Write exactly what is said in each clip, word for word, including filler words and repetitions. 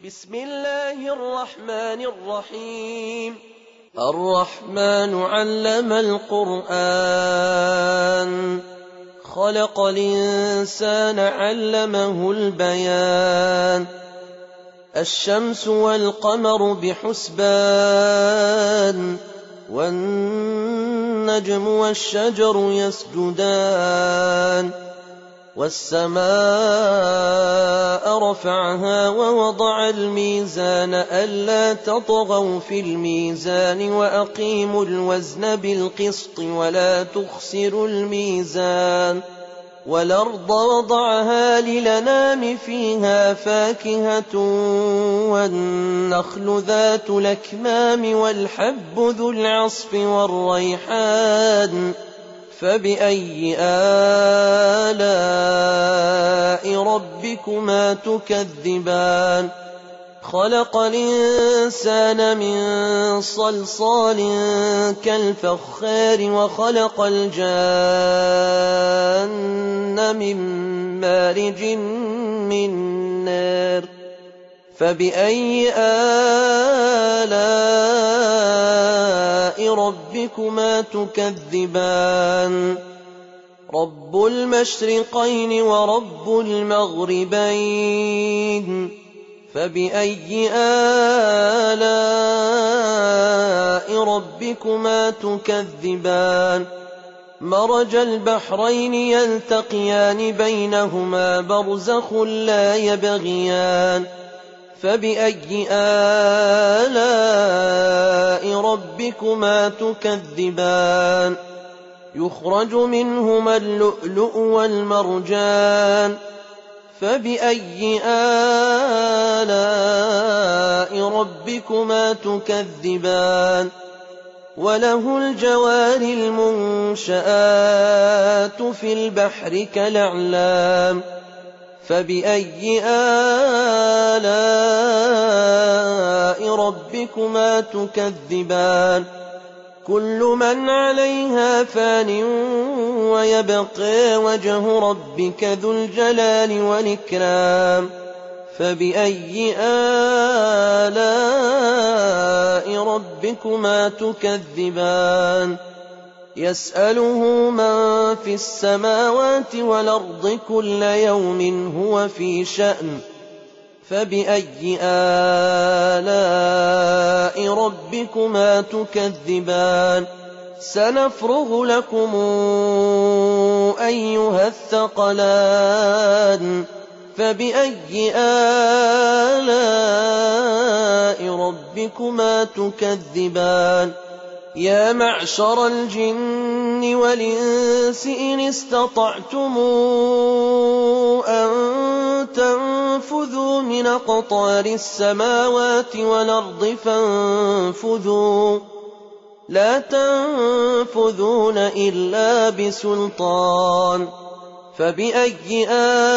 بسم الله الرحمن الرحيم. الرحمن علم القرآن، خلق الإنسان علمه البيان. الشمس والقمر بحسبان، والنجم والشجر يسجدان. والسماء رفعها ووضع الميزان ألا تطغوا في الميزان وأقيموا الوزن بالقسط ولا تخسروا الميزان. والأرض وضعها للأنام فيها فاكهة والنخل ذات الأكمام والحب ذو العصف والريحان. فبأي آلاء ربكما تكذبان؟ خلق الإنسان من صلصال كالفخار وخلق الجان من مارج من نار. فبأي آلاء ربكما تكذبان؟ رب المشرقين ورب المغربين. فبأي آلاء ربكما تكذبان؟ مرج البحرين يلتقيان بينهما برزخ لا يبغيان. فبأي آلاء ربكما تكذبان؟ يخرج منهما اللؤلؤ والمرجان. فبأي آلاء ربكما تكذبان؟ وله الجوار المنشآت في البحر كالأعلام. فبأي آلاء ربكما تكذبان؟ كل من عليها فان ويبقى وجه ربك ذو الجلال والإكرام. فبأي آلاء ربكما تكذبان؟ يسأله من في السماوات والأرض كل يوم هو في شأن. فبأي آلاء ربكما تكذبان؟ سنفرغ لكم أيها الثقلان. فبأي آلاء ربكما تكذبان؟ يا معشر الجن والإنس إن استطعتم أن تنفذوا من أقطار السماوات والأرض فانفذوا، لا تنفذون إلا بسلطان. فبأي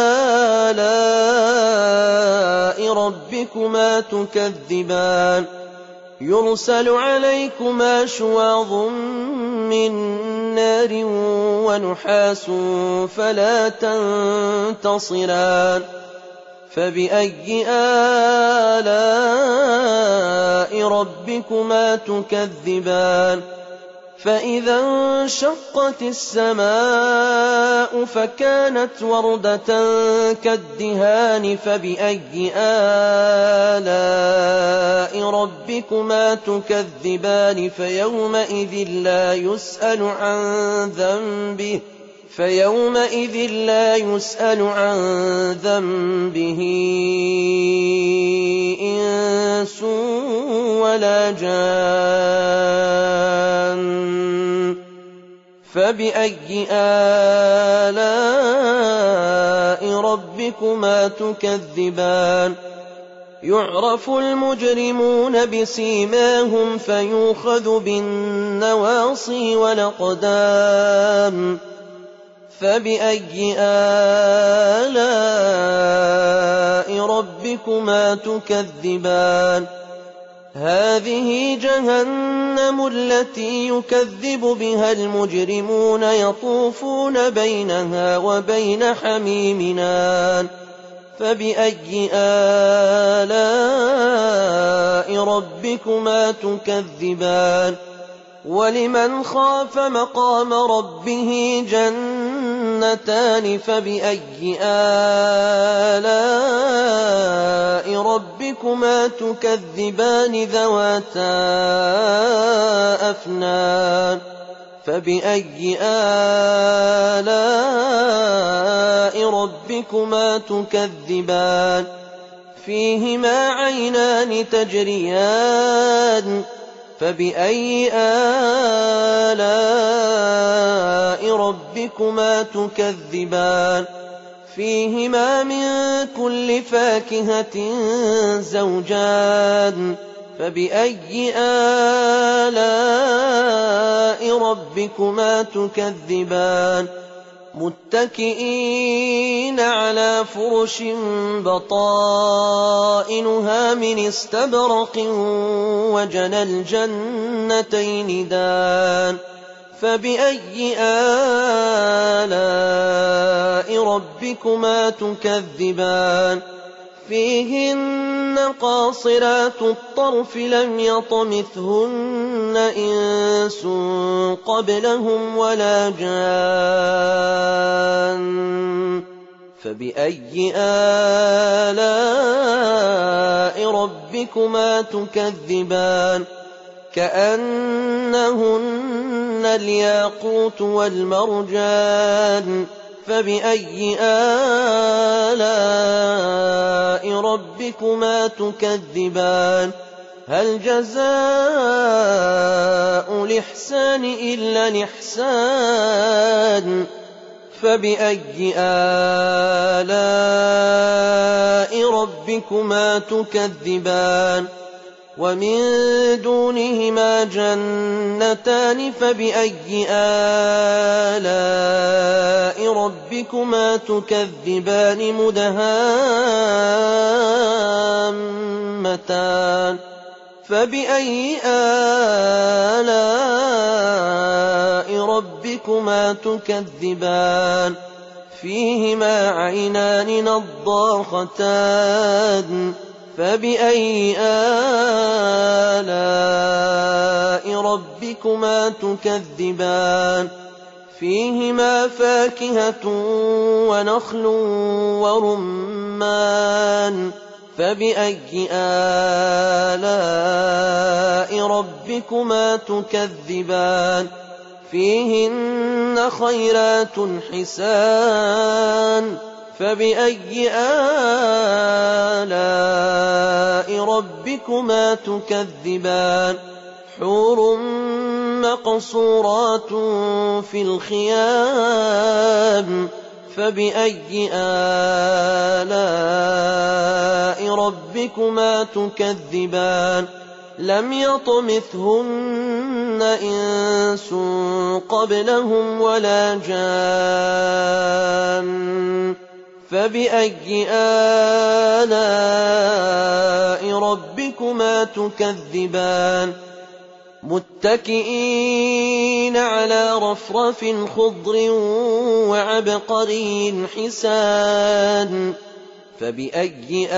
آلاء ربكما تكذبان؟ يرسل عليكما شواظ من نار ونحاس فلا تنتصران. فبأي آلاء ربكما تكذبان؟ فإذا انشقت السماء فكانت وردة كالدهان. فبأي آلاء ربكما تكذبان؟ فيومئذ لا يسأل عن ذنبه فيومئذ لا يسأل عن ذنبه إنس ولا جان. فبأي آلاء ربكما تكذبان؟ يعرف المجرمون بسيماهم فيؤخذ بالنواصي والأقدام. فبأي آلاء ربكما تكذبان؟ هذه جهنم التي يكذب بها المجرمون يطوفون بينها وبين حميم آن. فبأي آلاء ربكما تكذبان ولمن خاف مقام ربه جنتان فبأي آلاء ربكما تكذبان ذواتا أفنان فبأي آلاء ربكما تكذبان فيهما عينان تجريان فبأي آلاء ربكما تكذبان فيهما من كل فاكهة زوجان فبأي آلاء ربكما تكذبان متكئين على فرش بطائنها من استبرق وجنى الجنتين دان فبأي آلاء ربكما تكذبان فيهن قاصرات الطرف لم يطمثهن إنس قبلهم ولا جان فبأي آلاء ربكما تكذبان كأنهن الياقوت والمرجان فبأي آلاء ربكما تكذبان هل جزاء الإحسان إلا الإحسان فبأي آلاء ربكما تكذبان ومن دونهما جنتان فبأي آلاء ربكما تكذبان مدهامتان فبأي آلاء ربكما تكذبان فيهما عينان نضاختان فبأي آلاء ربكما تكذبان فيهما فاكهة ونخل ورمان فبأي آلاء ربكما تكذبان فيهن خيرات حسان فبأي آلاء ربكما تكذبان حور مقصورات في الخيام فبأي آلاء ربكما تكذبان لم يطمثهن إنس قبلهم ولا جان فبأي آلاء ربكما تكذبان متكئين على رفرف خضر وعبقري حسان فبأي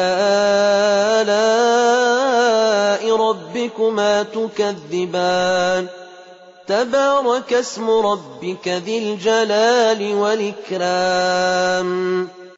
آلاء ربكما تكذبان تبارك اسم ربك ذي الجلال والإكرام